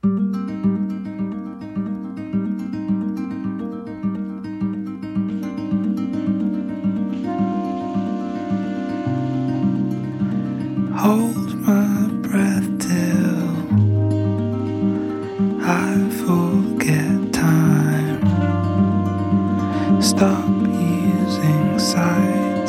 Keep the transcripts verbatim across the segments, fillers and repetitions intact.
Hold my breath till I forget time. Stop using sight.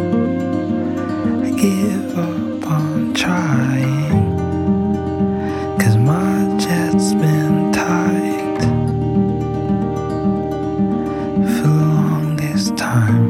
I give up on trying, 'cause my jet's been tight for the longest time.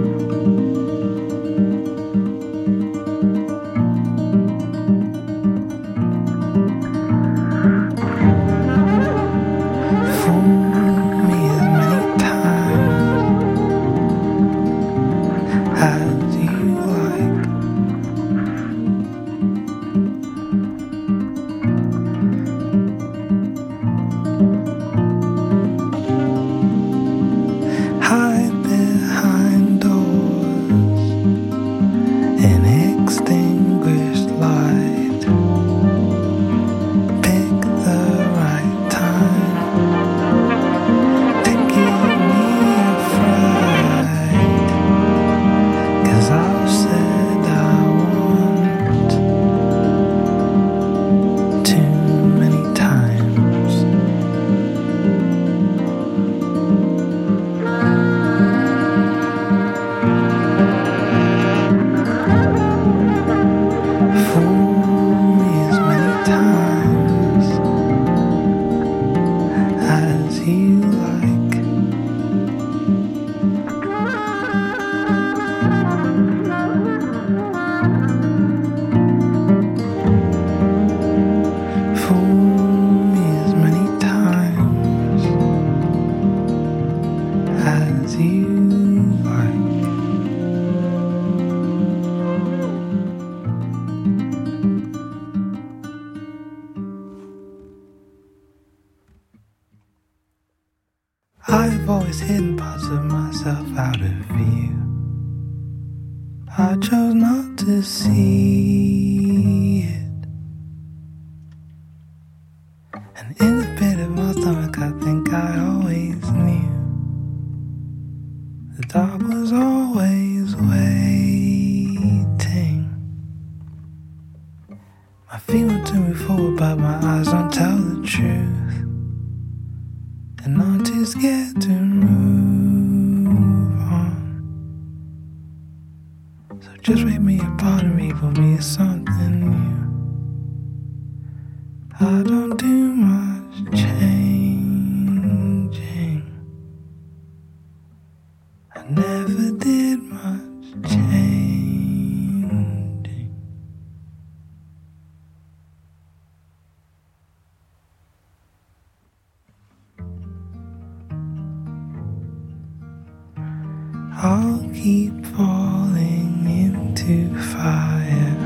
I've always hidden parts of myself out of view. I chose not to see it. And in the pit of my stomach, I think I always knew the dark was always waiting. My feet want to move forward, but my eyes don't tell the truth. And I'm too scared to move on. So just rip me apart and rebuild me as something new. I don't do much changing. I never did much changing. I'll keep falling into fire.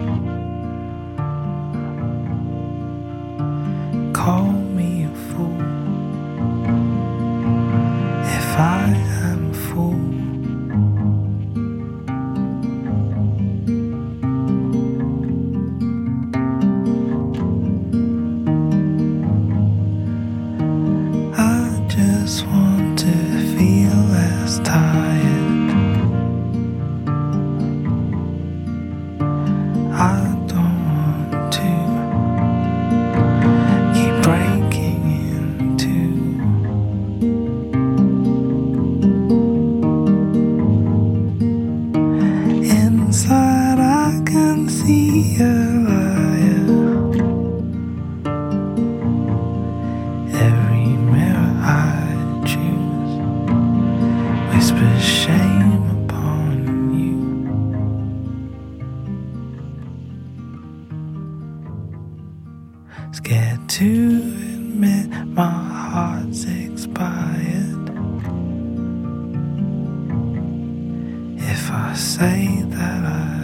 Call me a fool if I am a fool. I just want to feel less tired. I don't want to keep breaking into. Inside I can see a liar. Every mirror I choose whispers shame upon you. Scared to admit my heart's expired. If I say that I